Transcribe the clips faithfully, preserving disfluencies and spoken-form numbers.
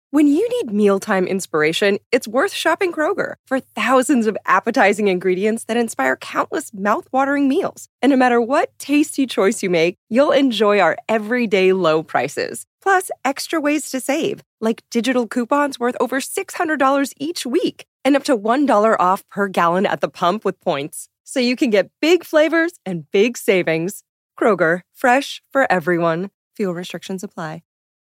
When you need mealtime inspiration, it's worth shopping Kroger for thousands of appetizing ingredients that inspire countless mouthwatering meals. And no matter what tasty choice you make, you'll enjoy our everyday low prices. Plus, extra ways to save, like digital coupons worth over six hundred dollars each week and up to one dollar off per gallon at the pump with points. So you can get big flavors and big savings. Kroger, fresh for everyone. Fuel restrictions apply.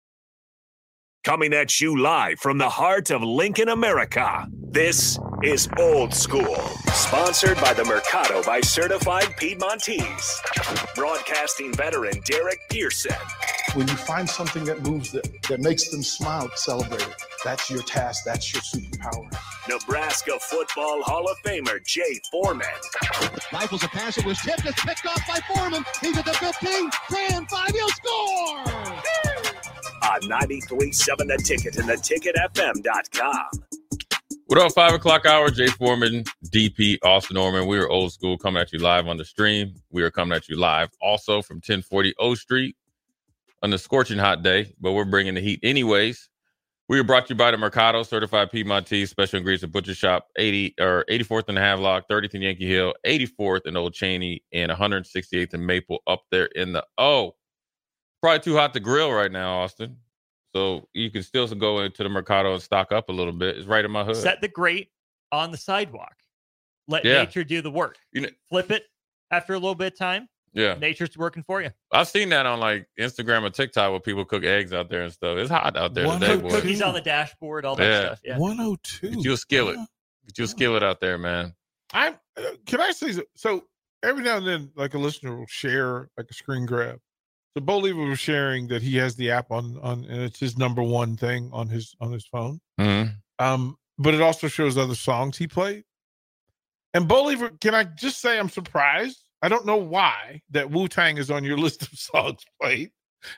Coming at you live from the heart of Lincoln, America. This is Old School, sponsored by the Mercado by Certified Piedmontese. Broadcasting veteran Derek Pearson. When you find something that moves them, that makes them smile, celebrate it. That's your task. That's your superpower. Nebraska Football Hall of Famer Jay Foreman. Rifles a pass. It was tipped. It's picked off by Foreman. He's at the fifteen. ten five. He'll score! On ninety-three point seven The Ticket and the ticket f m dot com. What up, five o'clock hour? Jay Foreman, D P, Austin Norman. We are Old School, coming at you live on the stream. We are coming at you live also from ten forty O Street on the scorching hot day, but we're bringing the heat anyways. We are brought to you by the Mercado, Certified Piedmontese, Special Ingredients at Butcher Shop, eighty or eighty-fourth in the Havelock, thirtieth in Yankee Hill, eighty-fourth in Old Cheney, and one hundred sixty-eighth in Maple, up there in the O. Probably too hot to grill right now, Austin. So you can still go into the Mercado and stock up a little bit. It's right in my hood. Set the grate on the sidewalk. Let yeah. nature do the work. You know, flip it after a little bit of time. Yeah. Nature's working for you. I've seen that on like Instagram or TikTok where people cook eggs out there and stuff. It's hot out there today, boy. Cookies on the dashboard, all that yeah. stuff. Yeah. one oh two. Get you a skillet. Get you a skillet out there, man. I'm. Uh, can I say so, so? Every now and then, like a listener will share like a screen grab. So Bo Lever was sharing that he has the app on on, and it's his number one thing on his on his phone. Mm-hmm. Um, but it also shows other songs he played. And Bo Lever, can I just say I'm surprised? I don't know why that Wu-Tang is on your list of songs played.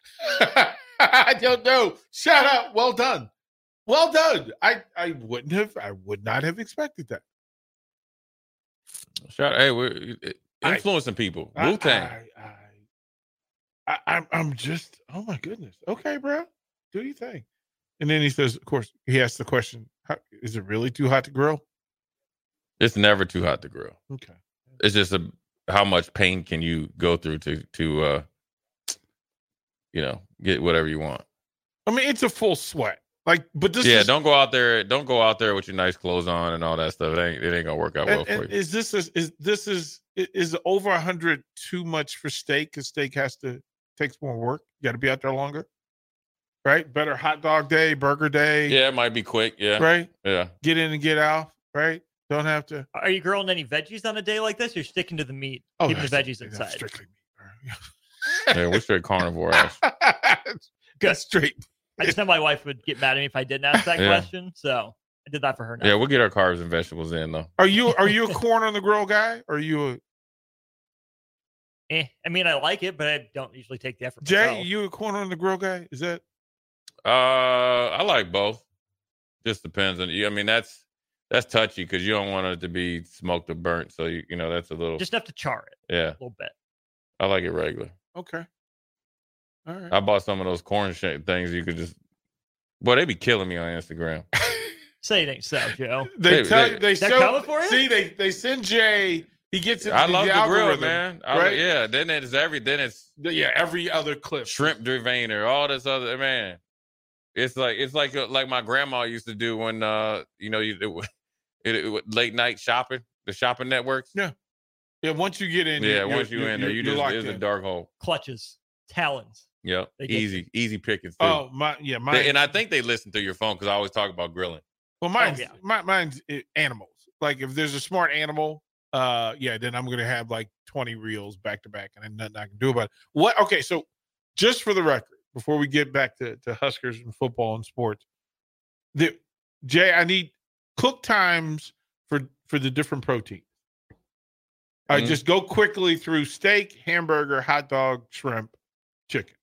I don't know. Shout out, well done, well done. I I wouldn't have, I would not have expected that. Shout, hey, we're influencing I, people. Wu-Tang. I, I, I, I'm I'm just, oh my goodness. Okay, bro, do your thing. And then he says, of course, he asks the question: how, is it really too hot to grill? It's never too hot to grill. Okay, it's just a how much pain can you go through to to uh, you know, get whatever you want. I mean, it's a full sweat. Like, but this yeah, is, don't go out there. Don't go out there with your nice clothes on and all that stuff. It ain't it ain't gonna work out and, well for and you. Is this is, is this is is over a hundred too much for steak? Because steak has to takes more work. You got to be out there longer, right? Better hot dog day, burger day. Yeah, it might be quick. Yeah, right. Yeah, get in and get out. Right. Don't have to. Are you grilling any veggies on a day like this? You're sticking to the meat, oh, keeping the veggies that's inside. Strictly meat. yeah, we're straight carnivore ass. Good straight. I just know my wife would get mad at me if I didn't ask that yeah. question, so I did that for her. Now. Yeah, we'll get our carbs and vegetables in though. Are you are you a corn on the grill guy? Or are you a Eh, I mean, I like it, but I don't usually take the effort. Jay, myself. you a corn on the grill guy? Is that? Uh, I like both. Just depends on you. I mean, that's that's touchy because you don't want it to be smoked or burnt. So you you know that's a little just enough to char it. Yeah, a little bit. I like it regular. Okay. All right. I bought some of those corn shaped things. You could just, boy, they be killing me on Instagram. Say it ain't so, Joe. They, they tell they, you they they're show. coming for you? See, they they send Jay. He gets into I the love the algorithm, grill, man. I, right? Yeah. Then it's every. Then it's yeah. Every other clip. Shrimp Drevainer, all this other man. It's like it's like like my grandma used to do when uh you know you it, it, it, late night shopping, the shopping networks. Yeah. Yeah. Once you get in. Yeah. You're, once you you're, in there, you just it's in. a dark hole. Clutches, talons. Yep. Easy, you. easy pickings. Too. Oh my, yeah, my. They, and I think they listen through your phone because I always talk about grilling. Well, mine's oh, yeah. my, mine's animals. Like if there's a smart animal, uh, yeah, then I'm gonna have like twenty reels back to back, and then nothing I can do about it. What? Okay, so just for the record, before we get back to, to Huskers and football and sports, the Jay, I need cook times for for the different proteins. I mm-hmm. just go quickly through steak, hamburger, hot dog, shrimp, chicken.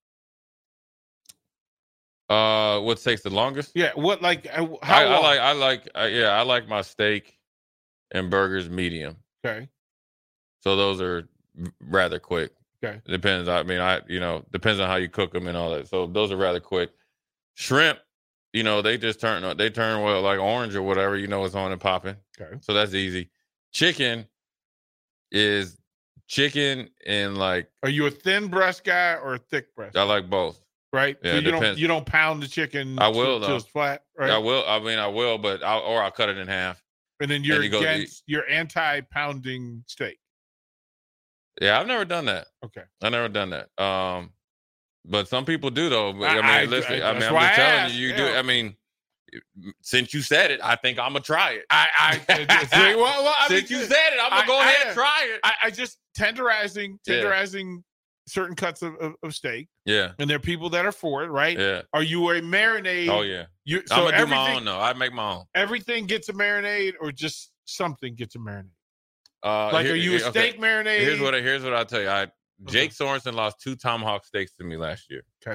Uh, what takes the longest? Yeah, what like how I, long? I like I like uh, yeah I like my steak and burgers medium. Okay, so those are rather quick. Okay, it depends. I mean, I you know depends on how you cook them and all that. So those are rather quick. Shrimp, you know, they just turn they turn well, like orange or whatever, you know, it's on and popping. Okay. So that's easy. Chicken is chicken and like. Are you a thin breast guy or a thick breast? I like both. Right. Yeah, so you depends. don't you don't pound the chicken. I will till though. it's flat. Right. I will. I mean, I will, but I'll, or I'll cut it in half. And then you're and you go, against you're anti-pounding steak. Yeah, I've never done that. Okay. I've never done that. Um, but some people do though. I, I mean, I, listen. I, I, mean, I'm just telling you, you yeah. do. I mean, since you said it, I think I'm gonna try it. I, I see, well, well, I since mean, you said it, I'm gonna I, go I, ahead and try it. I, I just tenderizing, tenderizing yeah. certain cuts of, of, of steak. Yeah. And there are people that are for it, right? Yeah. Are you a marinade? Oh yeah. You, so I'm gonna do my own though. I make my own. Everything gets a marinade, or just something gets a marinade. Uh, like, here, are you a okay. steak marinade? Here's what I, here's what I'll tell you. I Jake okay. Sorensen lost two tomahawk steaks to me last year. Okay.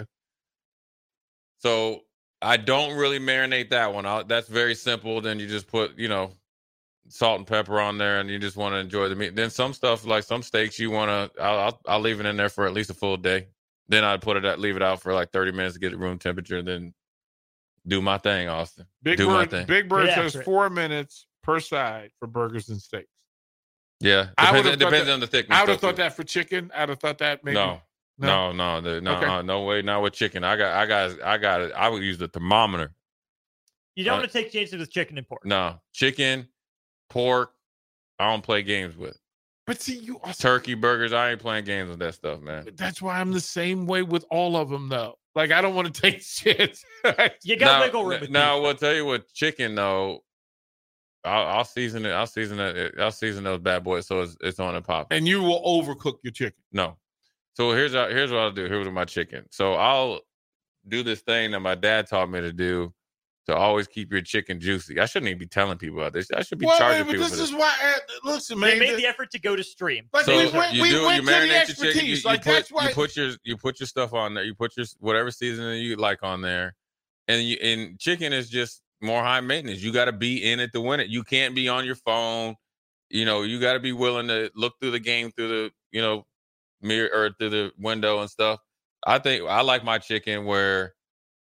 So I don't really marinate that one. I'll, that's very simple. Then you just put, you know, salt and pepper on there, and you just want to enjoy the meat. Then some stuff, like some steaks, you want to. I'll, I'll I'll leave it in there for at least a full day. Then I'd put it at, leave it out for like thirty minutes to get it room temperature. Then do my thing, Austin. Big do Bird, my thing. Big Bird says four minutes per side for burgers and steaks. Yeah, depends, it depends that, on the thickness. I would have thought that for chicken. I would have thought that maybe. No, no, no, no, no, okay. uh, no way. Not with chicken. I got, I got, I got it. I would use the thermometer. You don't uh, want to take chances with chicken and pork. No, chicken, pork. I don't play games with. But see, you also, turkey burgers. I ain't playing games with that stuff, man. That's why I'm the same way with all of them, though. Like I don't want to take shit. You got wiggle room. Now, I will tell you with chicken though. I'll, I'll season it. I'll season it. I'll season those bad boys so it's, it's on and pop. And you will overcook your chicken. No. So here's here's what I'll do. Here's my chicken. So I'll do this thing that my dad taught me to do to always keep your chicken juicy. I shouldn't even be telling people about this. I should be well, charging man, people. But this for is this. why. Uh, listen, man. They made the effort to go to stream. Like so we went, you we do. went You to marinate the your expertise. chicken. You, like you put that's why you put your you put your stuff on there. You put your whatever seasoning you like on there, and you and chicken is just more high maintenance. You got to be in it to win it. You can't be on your phone. You know, you got to be willing to look through the game through the, you know, mirror or through the window and stuff. I think I like my chicken where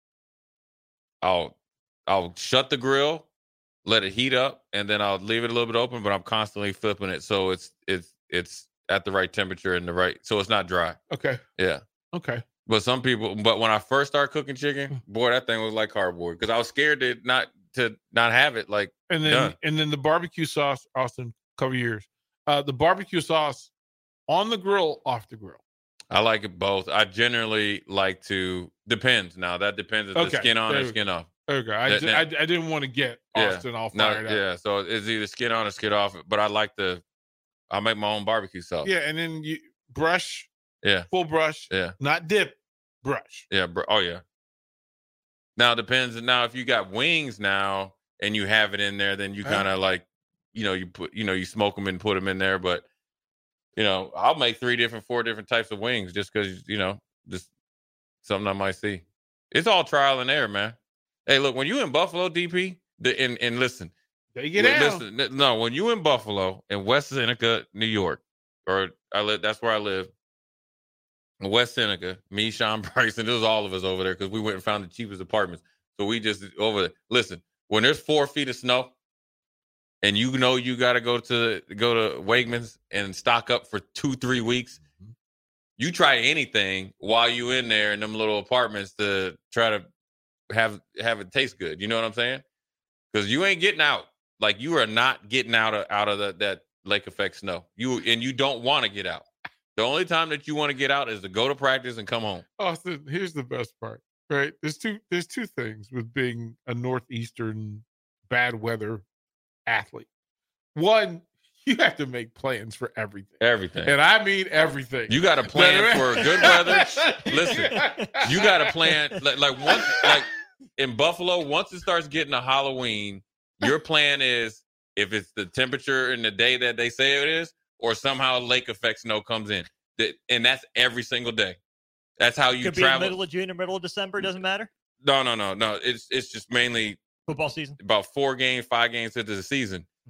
I'll I'll shut the grill, let it heat up, and then I'll leave it a little bit open, but I'm constantly flipping it so it's it's it's at the right temperature and the right so it's not dry. Okay. Yeah. Okay. But some people, but when I first started cooking chicken, boy, that thing was like cardboard because I was scared to not to not have it like and then done. And then the barbecue sauce, Austin. Cover years. Uh, the barbecue sauce on the grill, off the grill. I like it both. I generally like to depends. Now that depends if okay. the skin on there or skin off. Okay, I, that, just, I, I didn't want to get Austin yeah. all no, fired up. Yeah, so it's either skin on or skin off. But I like the. I make my own barbecue sauce. Yeah, and then you brush. Yeah, full brush. Yeah, not dip, brush. Yeah, br- oh yeah. Now it depends. Now if you got wings now and you have it in there, then you kind of like. You know, you put, you know, you smoke them and put them in there, but you know, I'll make three different, four different types of wings just because, you know, just something I might see. It's all trial and error, man. Hey, look, when you in Buffalo, D P, the and, and listen, they get out. Listen, no, when you in Buffalo in West Seneca, New York, or I live, that's where I live. In West Seneca, me, Sean Bryson, it was all of us over there because we went and found the cheapest apartments. So we just over there. Listen, when there's four feet of snow. And you know you got to go to go to Wegmans and stock up for two, three weeks. You try anything while you in there in them little apartments to try to have have it taste good. You know what I'm saying? Because you ain't getting out. Like you are not getting out of out of the, that lake effect snow. You and you don't want to get out. The only time that you want to get out is to go to practice and come home. Austin, here's the best part. Right? There's two. There's two things with being a northeastern bad weather athlete. One, you have to make plans for everything. Everything. And I mean everything. You got to plan for good weather. Listen, you got to plan like, like once like in Buffalo, once it starts getting to Halloween, your plan is if it's the temperature in the day that they say it is, or somehow lake effect snow comes in. And that's every single day. That's how you Could travel. be in the middle of June or middle of December, doesn't matter? No, no, no, no. It's it's just mainly football season. About four games, five games into the season.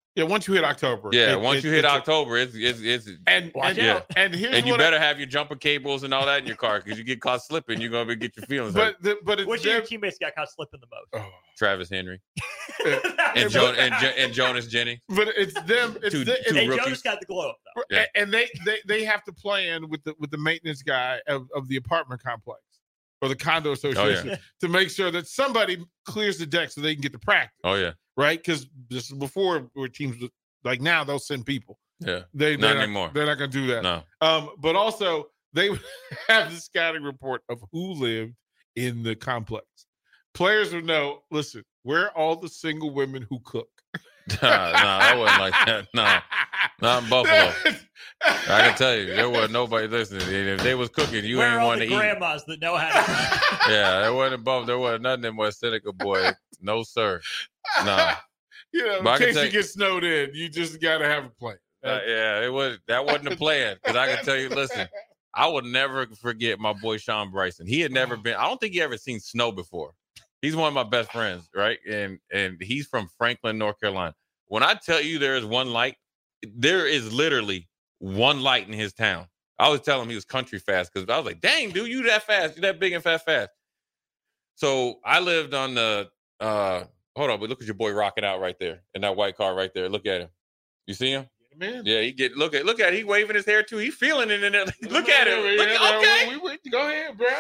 Yeah, once you hit October. Yeah, it- once it- you hit it's a- October, it's it's it's and Watch and, out. and here's and you what I- better have your jumper cables and all that in your car because you get caught slipping, you're gonna be, get your feelings hurt. but the, but it's Which of your them- teammates got caught slipping the most? oh. Travis Henry That and was- jo- and, jo- and Jonas Jennings. but it's them. It's Two- the, two Hey, it's, rookies. Jonas got the glow up though. Yeah. and they, they they have to plan with the with the maintenance guy of, of the apartment complex or the condo association yeah. to make sure that somebody clears the deck so they can get to practice, Oh yeah, right? Because this is before where teams like now they'll send people. yeah. They Not they're not, anymore. They're not going to do that. No, Um, but also they would have the scouting report of who lived in the complex. Players would know. Listen, where are all the single women who cook? nah, nah, that wasn't like that. No, not in Buffalo. I can tell you, there was nobody listening. And if they was cooking, you Where ain't are all want the to eat. grandmas that know how to Yeah, there wasn't above. There wasn't nothing in West Seneca, boy. No sir. Nah. You know, in But I can case tell you you- get snowed in, you just got to have a plan. Uh, yeah, it was that wasn't the plan. Because I can tell you, listen, I will never forget my boy Sean Bryson. He had never been. I don't think he ever seen snow before. He's one of my best friends, right? And and he's from Franklin, North Carolina. When I tell you there is one light, there is literally one light in his town. I always tell him he was country fast because I was like, dang, dude, you that fast, you that big and fast, fast. So I lived on the. uh Hold on, but look at your boy rocking out right there in that white car right there. Look at him. You see him? Man. Yeah, he get look at look at he waving his hair too. He feeling it in there. Look at him. Look, Yeah, okay. We, we, we, go ahead, bro.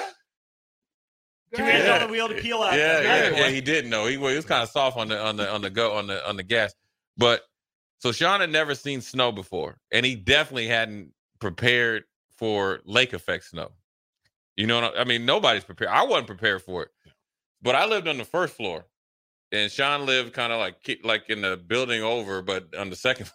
Two hands Yeah. on the wheel to peel out. Yeah, that yeah, boy. yeah. He didn't know. He was, he was kind of soft on the on the on the go on the on the gas. But so Sean had never seen snow before, and he definitely hadn't prepared for lake effect snow. You know what I, I mean? Nobody's prepared. I wasn't prepared for it. But I lived on the first floor, and Sean lived kind of like like in the building over, but on the second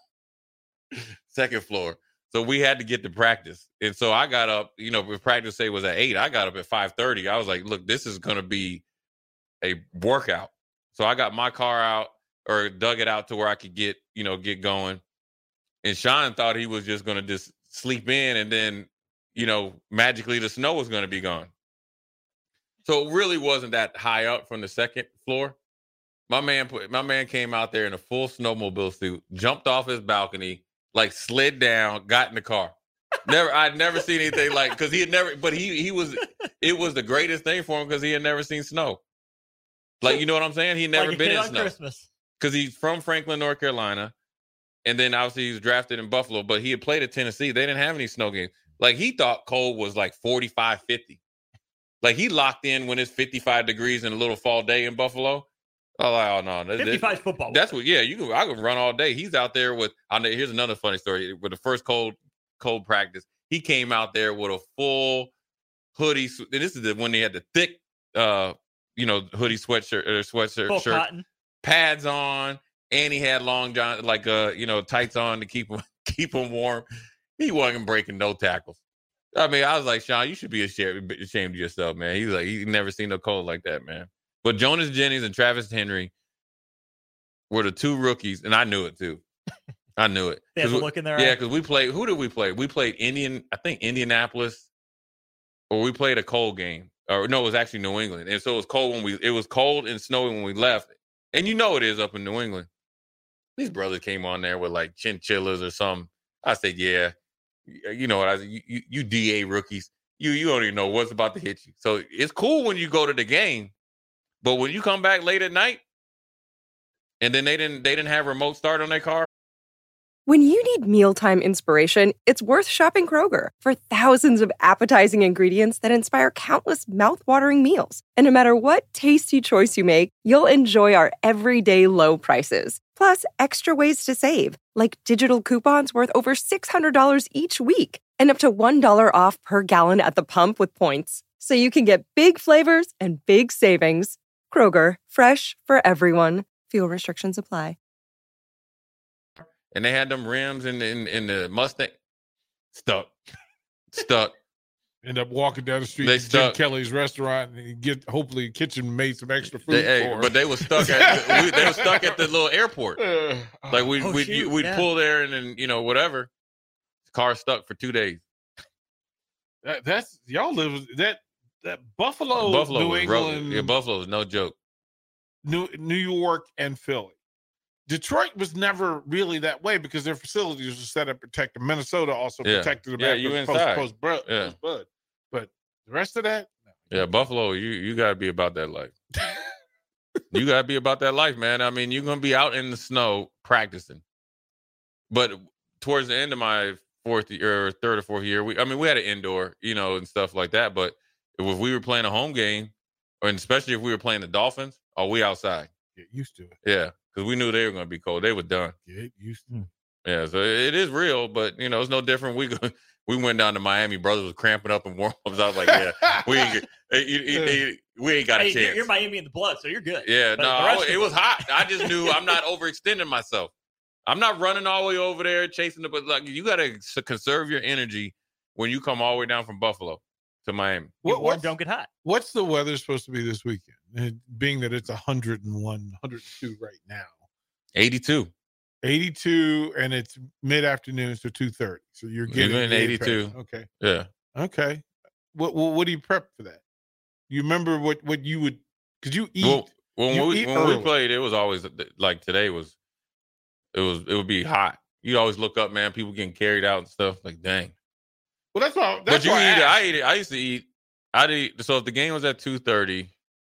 second floor. So we had to get to practice. And so I got up, you know, if practice say was at eight, I got up at five thirty. I was like, look, this is going to be a workout. So I got my car out or dug it out to where I could get, you know, get going. And Sean thought he was just going to just sleep in and then, you know, magically the snow was going to be gone. So it really wasn't that high up from the second floor. My man put my man came out there in a full snowmobile suit, jumped off his balcony, like slid down, got in the car. Never, I'd never seen anything like because he had never, but he he was it was the greatest thing for him because he had never seen snow. Like, you know what I'm saying? He had never Like a been kid in on snow Christmas. because he's from Franklin, North Carolina, and then obviously he was drafted in Buffalo, but he had played at Tennessee. They didn't have any snow games. Like he thought cold was like forty-five, fifty. Like he locked in when it's fifty-five degrees in a little fall day in Buffalo. Oh, like, oh no, this- fifty-five football. that's what. Yeah, you can. I can run all day. He's out there with. I know. Here's another funny story. With the first cold cold practice, he came out there with a full hoodie. And this is the when they had the thick, uh, you know, hoodie sweatshirt or sweatshirt full shirt, cotton. pads on, and he had long john like uh, you know, tights on to keep him keep him warm. He wasn't breaking no tackles. I mean, I was like, Sean, you should be ashamed, ashamed of yourself, man. He's like, he never seen no cold like that, man. But Jonas Jennings and Travis Henry were the two rookies, and I knew it too. I knew it. They have 'Cause a we- look in their yeah, eye. because we played. Who did we play? We played Indian. I think Indianapolis, or we played a cold game. Or no, it was actually New England, and so it was cold when we. It was cold and snowy when we left, and you know it is up in New England. These brothers came on there with like chinchillas or something. I said, yeah, you know what? I said, you, you, you D A rookies, you you don't even know what's about to hit you. So it's cool when you go to the game. But when you come back late at night, and then they didn't they didn't have remote start on their car. When you need mealtime inspiration, it's worth shopping Kroger for thousands of appetizing ingredients that inspire countless mouthwatering meals. And no matter what tasty choice you make, you'll enjoy our everyday low prices. Plus, extra ways to save, like digital coupons worth over six hundred dollars each week and up to one dollar off per gallon at the pump with points. So you can get big flavors and big savings. Kroger, fresh for everyone. Fuel restrictions apply. And they had them rims in in, in the Mustang stuck, stuck. End up walking down the street They to Jim stuck. Kelly's restaurant and get hopefully kitchen made some extra food They, hey, for but they were stuck at we, they were stuck at the little airport. Uh, Like we Oh, we shoot, we'd yeah. pull there and then you know whatever. Car stuck for two days. that, that's y'all live that that Buffalo, Buffalo New was rough. England, Yeah, Buffalo was no joke. New New York, and Philly. Detroit was never really that way because their facilities were set up to protect them. Minnesota also Yeah. protected them Yeah, after you post, inside. post, bro, Yeah. post bud. But the rest of that, no. Yeah, Buffalo, you you gotta be about that life. You gotta be about that life, man. I mean, you're gonna be out in the snow practicing. But towards the end of my fourth year, or third or fourth year, we I mean, we had an indoor, you know, and stuff like that. But if we were playing a home game, or especially if we were playing the Dolphins, oh, we outside. Get used to it. Yeah, because we knew they were gonna be cold. They were done. Get used to it. Yeah, so it is real, but you know, it's no different. We go, we went down to Miami. Brothers was cramping up in warm-ups. I was like, yeah, we ain't, get- eh, you- you- you- we ain't got a Hey, chance. you're, you're Miami in the blood, so you're good. Yeah, But no, the I- rest it of was us- hot. I just knew I'm not overextending myself. I'm not running all the way over there chasing the, but like you got to conserve your energy when you come all the way down from Buffalo to Miami. Get What, warm, what's, don't get hot. what's the weather supposed to be this weekend? And being that it's one hundred one, one hundred two right now. eighty-two. eighty-two, and it's mid-afternoon, so two thirty. So you're You're getting getting the eighty-two. impact. Okay. Yeah. Okay. What, what what do you prep for that? You remember what what you would because you eat. Well, when you we eat when early. we played, it was always like today was, it was it would be hot. You always look up, man. People getting carried out and stuff. Like, dang. Well, that's why. That's But you why eat I it. asked. I eat it. I used to eat. I'd eat. So if the game was at two thirty,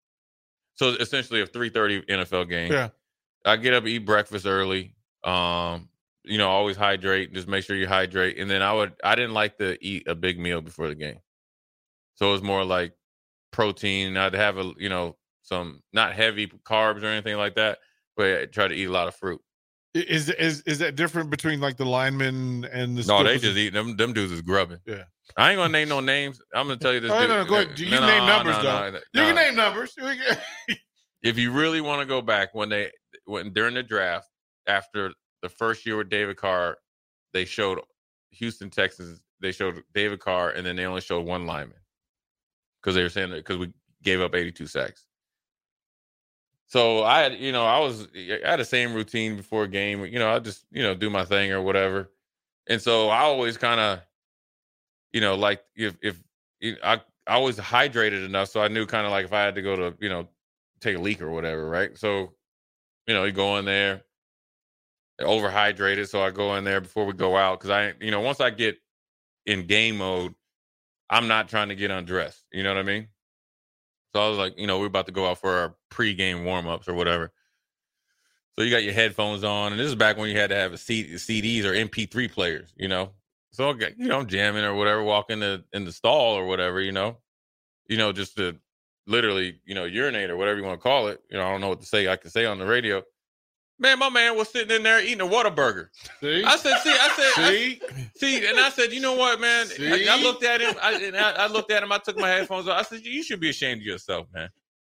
so essentially a three thirty N F L game. Yeah. I get up, eat breakfast early. Um, you know, always hydrate. Just make sure you hydrate. And then I would. I didn't like to eat a big meal before the game. So it was more like protein. I'd have a you know some not heavy carbs or anything like that, but I try to eat a lot of fruit. Is is is that different between like the linemen and the? No, they skippers? just eat them. Them dudes is grubbing. Yeah. I ain't gonna name no names. I'm gonna tell you this. Oh, dude, no, no, go ahead. You can name numbers, though. You can name numbers. We can- If you really want to go back when they when during the draft after the first year with David Carr, they showed Houston Texans. They showed David Carr, and then they only showed one lineman because they were saying that because we gave up eighty-two sacks. So I had, you know, I was I had the same routine before a game. You know, I just you know do my thing or whatever, and so I always kind of, you know, like if if you know, I I always hydrated enough, so I knew kind of like if I had to go to you know take a leak or whatever, right? So, you know, you go in there, overhydrated. So I go in there before we go out because I, you know, once I get in game mode, I'm not trying to get undressed. You know what I mean? So I was like, you know, we're about to go out for our pregame warm-ups or whatever. So you got your headphones on, and this is back when you had to have a C- CDs or M P three players, you know. So I got, you know, I'm jamming or whatever, walk in the in the stall or whatever, you know, you know, just to literally, you know, urinate or whatever you want to call it. You know, I don't know what to say. I can say on the radio. Man, my man was sitting in there eating a Whataburger. See? I said, see, I said, See? I, see, and I said, you know what, man? I, I looked at him. I, and I, I looked at him. I took my headphones off. I said, you should be ashamed of yourself, man.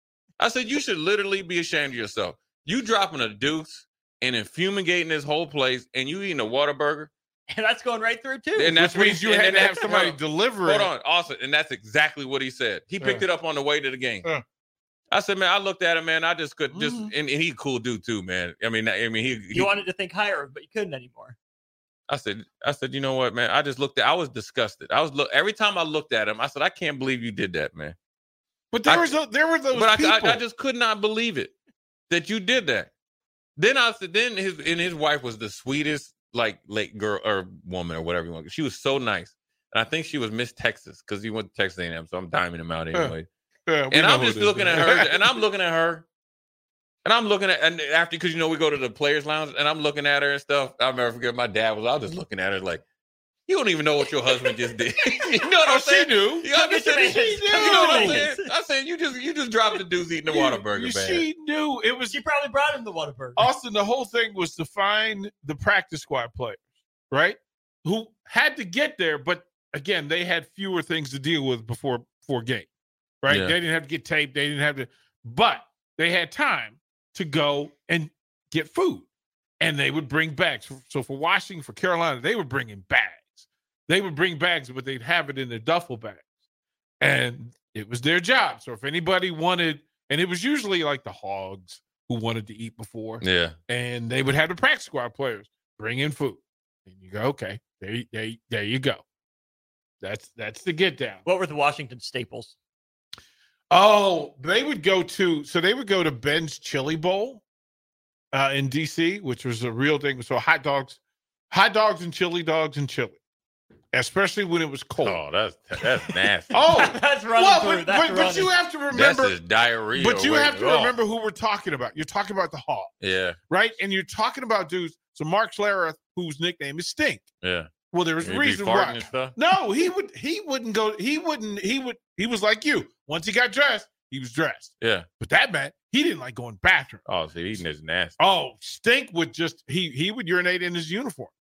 I said, you should literally be ashamed of yourself. You dropping a deuce and then fumigating this whole place, and you eating a Whataburger. And that's going right through, too. And that's Which means you and had then to have that- somebody hold on. deliver Hold it. on, awesome. And that's exactly what he said. He picked Uh. it up on the way to the game. Uh. I said, man, I looked at him, man. I just could just, Mhm. and, and he a cool dude too, man. I mean, I mean, he. he You wanted to think higher, but you couldn't anymore. I said, I said, you know what, man? I just looked at. I was disgusted. I was look every time I looked at him. I said, I can't believe you did that, man. But there I- was a, there were those But people. I, I, I just could not believe it that you did that. Then I said, then his and his wife was the sweetest, like late girl or woman or whatever you want. She was so nice, and I think she was Miss Texas because he went to Texas A and M, so I'm diming him out anyway. Yeah, we and know I'm who just it is. looking at her, and I'm looking at her, and I'm looking at, and after because you know we go to the players' lounge, and I'm looking at her and stuff. I'll never forget. My dad was. I was just looking at her like, you don't even know what your husband just did. You know what I'm Oh, she saying? knew. You understand? Come get your You know what I'm mans. saying? I said you just you just dropped the deuce eating the Whataburger, You- man. She knew it was She probably brought him the Whataburger. Austin. The whole thing was to find the practice squad players, right? Who had to get there, but again, they had fewer things to deal with before before game, right? Yeah. They didn't have to get taped. They didn't have to, but they had time to go and get food, and they would bring bags. So for Washington, for Carolina, they were bringing bags. They would bring bags, but they'd have it in their duffel bags, and it was their job. So if anybody wanted, and it was usually like the Hogs who wanted to eat before, Yeah. and they would have the practice squad players bring in food, and you go, okay, there, there, there you go. That's that's the get down. What were the Washington staples? Oh, they would go to so they would go to Ben's Chili Bowl, uh, in D C, which was a real thing. So hot dogs, hot dogs and chili dogs and chili, especially when it was cold. Oh, that's that's nasty. Oh, That's running well, through. but, That's but, but running. you have to That's remember. just diarrhea. But you Wait, have to oh. remember who we're talking about. You're talking about the Hog, Yeah, right? And you're talking about dudes. So Mark Schlereth, whose nickname is Stink. yeah. Well, there was a He'd be reason farting why. and stuff. No, he would. He wouldn't go. He wouldn't. He would. He was like you. Once he got dressed, he was dressed. Yeah. But that man, he didn't like going bathroom. Oh, see, eating is nasty. Oh, Stink would just he he would urinate in his uniform.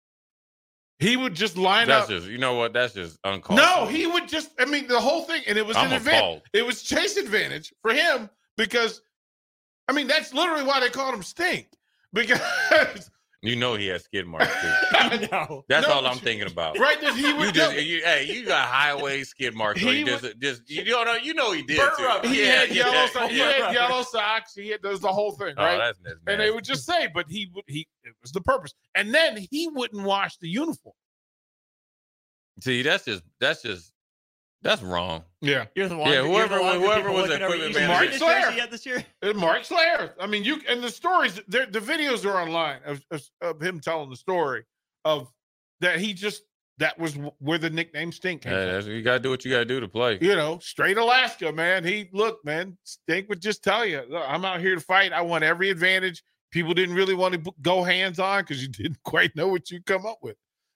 He would just line That's up. just, you know what? That's just uncalled No, for. he would just. I mean, the whole thing, and it was I'm an advantage. appalled. It was chase advantage for him because, I mean, that's literally why they called him Stink because You know he has skid marks too. No. That's No, all I'm but- thinking about. right that he You would just, do. you, hey, you got highway skid marks. So He you just, just, you don't know, you know he did Burt too. rubber. He Yeah, had yeah, yellow. so- he yeah. had yellow socks. He had those the whole thing, Oh, right? that's nasty. And they would just say, but he would he it was the purpose. And then he wouldn't wash the uniform. See, that's just, that's just, that's wrong. Yeah. You're the Yeah, laundry, you're whoever- the laundry whoever people was looking over equipment you. manager. You see the Mark jersey Flair. he had this year? And Mark Schlereth. I mean, you and the stories, they're- the videos are online of, of, of him telling the story of that he just that was where the nickname Stink came Yeah, from. that's, you got to do what you got to do to play. You know, straight Alaska, man. He look, man, Stink would just tell you, look, I'm out here to fight. I want every advantage. People didn't really want to go hands on because you didn't quite know what you come up with.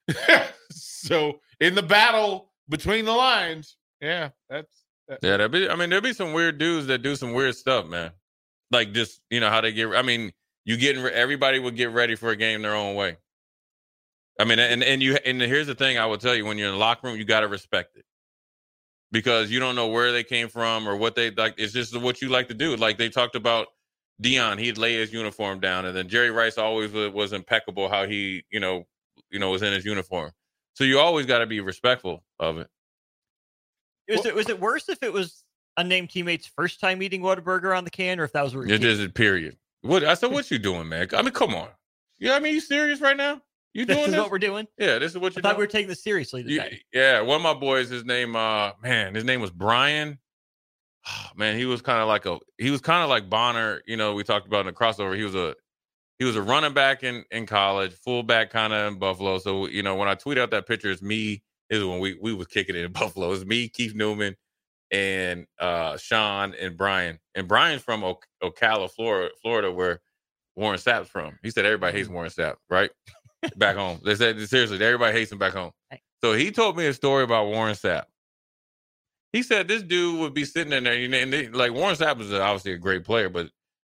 So in the battle between the lines, yeah, that's that, Yeah, there be. I mean, there be some weird dudes that do some weird stuff, man. Like just, you know, how they get. I mean, you getting everybody would get ready for a game their own way. I mean, and and you and here's the thing I will tell you: when you're in the locker room, you got to respect it because you don't know where they came from or what they like. It's just what you like to do. Like they talked about Dion, he'd lay his uniform down, and then Jerry Rice always was, was impeccable how he, you know, you know, was in his uniform. So you always got to be respectful of it. Was it was it worse if it was unnamed teammate's first time eating Whataburger on the can, or if that was a It routine? is a period. What I said, what you doing, man? I mean, come on. Yeah, I mean, you serious right now? You This doing is this? what we're doing. Yeah, this is what I you're thought doing. we were taking this seriously You- today. yeah, one of my boys, his name, uh, man, his name was Brian. Oh, man, he was kind of like a, he was kind of like Bonner. You know, we talked about in the crossover. He was a, he was a running back in in college, fullback kind of in Buffalo. So you know, when I tweet out that picture, it's me. Is when we we was kicking it in Buffalo. It's me, Keith Newman, and uh, Sean and Brian. And Brian's from o- Ocala, Florida, Florida, where Warren Sapp's from. He said everybody hates Warren Sapp, right? Back home. They said seriously, everybody hates him back home. So he told me a story about Warren Sapp. He said this dude would be sitting in there, you know, and they, like Warren Sapp was obviously a great player, but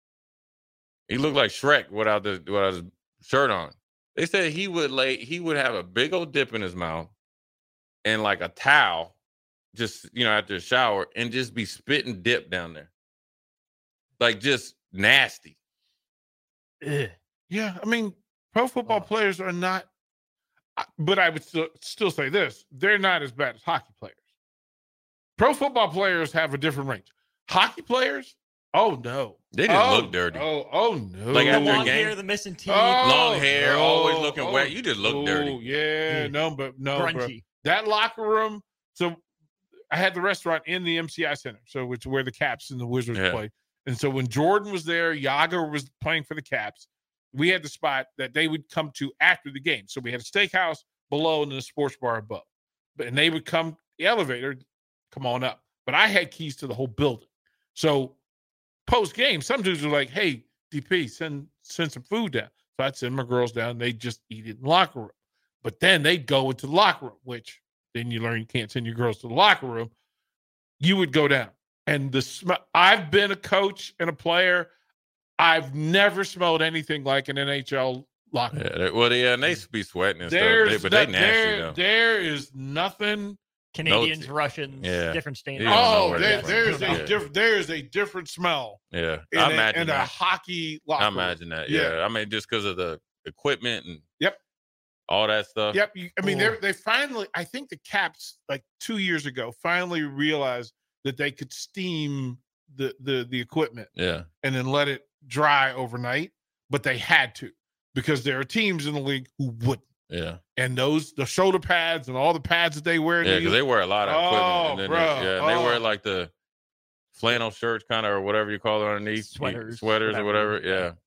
he looked like Shrek without the without his shirt on. They said he would lay, he would have a big old dip in his mouth and like a towel, just you know, after a shower, and just be spitting dip down there, like just nasty. Ugh. yeah. I mean, pro football Oh. players are not, I- but I would still still say this: they're not as bad as hockey players. Pro football players have a different range. Hockey players, oh no, They just oh, look dirty. Oh, oh no, Like The after a long game? hair, the missing teeth, Oh, Long hair, no, always looking oh, wet. You just look oh, dirty. Yeah, Yeah. no, but no, bro. grungy. That locker room. So I had the restaurant in the M C I Center, so it's where the Caps and the Wizards Yeah. play. And so when Jordan was there, Yager was playing for the Caps. We had the spot that they would come to after the game. So we had a steakhouse below and then a sports bar above. But and they would come the elevator, come on up. But I had keys to the whole building. So post game, some dudes were like, "Hey, D P, send send some food down." So I'd send my girls down. They just eat it in the locker room. But then they'd go into the locker room, which then you learn you can't send your girls to the locker room. You would go down. And the sm- I've been a coach and a player. I've never smelled anything like an N H L locker room. Yeah, they- well, yeah, and they be sweating and There's stuff. They, but they no- nasty there, though. there is nothing. Canadians, No, Russians, yeah. different standards. You don't know Oh, where there, they're from. there's Yeah. a different. There is a different smell Yeah, in, I a, imagine in a that. hockey locker I room. imagine that. Yeah. Yeah. I mean, just because of the equipment and Yep. all that stuff. Yep. You, I mean, Oh. they they finally. I think the Caps, like two years ago, finally realized that they could steam the the the equipment Yeah. and then let it dry overnight, but they had to because there are teams in the league who wouldn't. Yeah. And those the shoulder pads and all the pads that they wear. in Yeah, the because they wear a lot of equipment. Oh, and then bro. They, yeah, and they Oh. wear like the flannel shirts, kind of, or whatever you call it underneath. Sweaters, Sweaters or whatever. whatever. Yeah.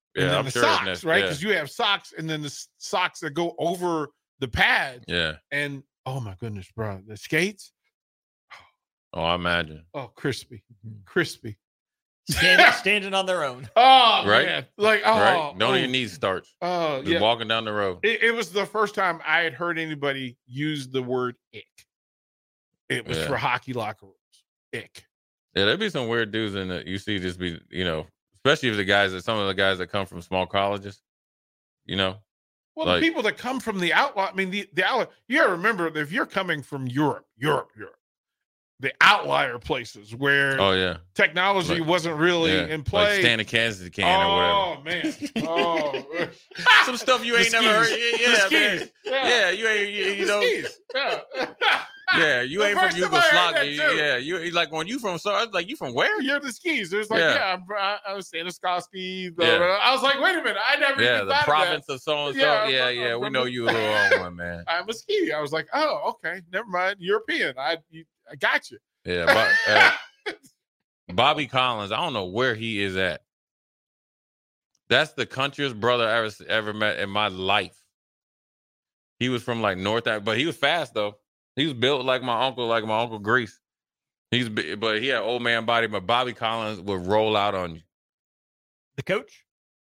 Yeah, and then I'm the sure it's socks, next- right? yeah. Because you have socks and then the s- socks that go over the pad. Yeah. And oh my goodness, bro, the skates. Oh, I imagine. Oh, crispy, crispy. Standing, standing on their own. Oh, Right? man. Like, oh, right? Don't oh, even need starch. Oh, Just yeah. walking down the road. It, it was the first time I had heard anybody use the word ick. It was Yeah. for hockey locker rooms. Ick. Yeah, there'd be some weird dudes in the you see just be, you know, especially if the guys that some of the guys that come from small colleges, you know. Well, Like- the people that come from the outlaw, I mean, the, the outlaw, you gotta remember that if you're coming from Europe, Europe, Europe, the outlier places where Oh yeah. technology Like- wasn't really yeah. in Like play. stand a Kansas can or whatever. Oh, man. Oh, Some stuff you The ain't never heard. skis. Yeah, The yeah, skis. man. Yeah. Yeah, you ain't you, you The know. skis. Yeah. Yeah, you The ain't from first time I heard that, Yugoslavia. too. Yeah, you like when you from so I was like you from where? You're the skis. There's like, Yeah. yeah, I'm, I, I was Stanislavski. Yeah. I was like, wait a minute. I never Yeah, even the thought province of so and so. Yeah, Yeah, I'm- yeah, I'm we from know the- you a little on one, man. of that. I'm a ski. I was like, oh, okay. Never mind. European. I you, I got you. Yeah, but, uh, Bobby Collins, I don't know where he is at. That's the countryest brother I ever ever met in my life. He was from like North, Af- but he was fast though. He was built like my uncle, like my uncle Grease. He's, bi- but he had old man body. But Bobby Collins would roll out on you. The coach?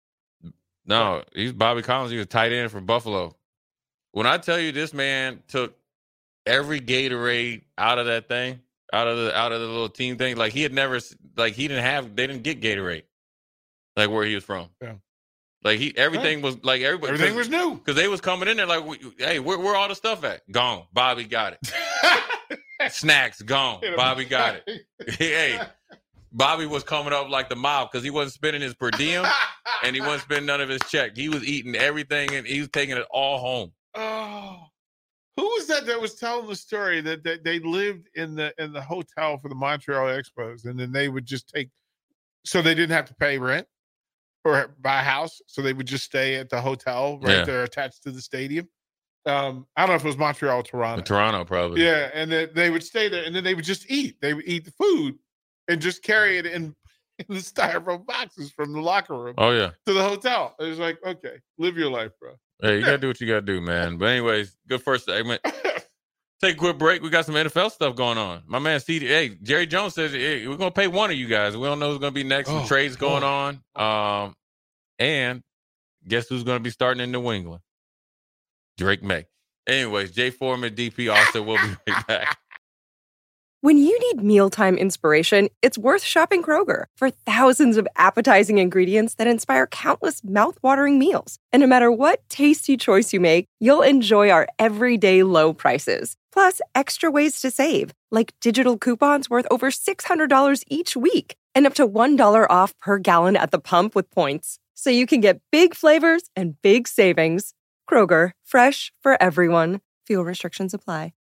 No, he's Bobby Collins. He was tight end for Buffalo. When I tell you this man took every Gatorade out of that thing, out of the out of the little team thing, like he had never, like he didn't have, they didn't get Gatorade, like where he was from. Yeah. Like he, everything was like everybody. Everything was new. because they was coming in there like, we- hey, where where all the stuff at? Gone. Bobby got it. Snacks gone. Bobby got it. Hey, Bobby was coming up like the mob because he wasn't spending his per diem and he wasn't spending none of his check. He was eating everything and he was taking it all home. Oh, who was that that was telling the story that, that they lived in the in the hotel for the Montreal Expos, and then they would just take, so they didn't have to pay rent or buy a house, so they would just stay at the hotel right Yeah. there attached to the stadium. Um, I don't know if it was Montreal or Toronto. Toronto, probably. Yeah, and then they would stay there, and then they would just eat. They would eat the food and just carry it in, in the styrofoam boxes from the locker room Oh yeah. to the hotel. It was like, okay, live your life, bro. Hey, you gotta do what you gotta do, man. But anyways, good first segment. Take a quick break. We got some N F L stuff going on. My man, C D. Hey, Jerry Jones says hey, we're gonna pay one of you guys. We don't know who's gonna be next. Some Oh, trades going oh. on. Um, and guess who's gonna be starting in New England? Drake May. Anyways, Jay Foreman, D P Austin. We'll be right back. When you need mealtime inspiration, it's worth shopping Kroger for thousands of appetizing ingredients that inspire countless mouthwatering meals. And no matter what tasty choice you make, you'll enjoy our everyday low prices. Plus, extra ways to save, like digital coupons worth over six hundred dollars each week and up to one dollar off per gallon at the pump with points. So you can get big flavors and big savings. Kroger, fresh for everyone. Fuel restrictions apply.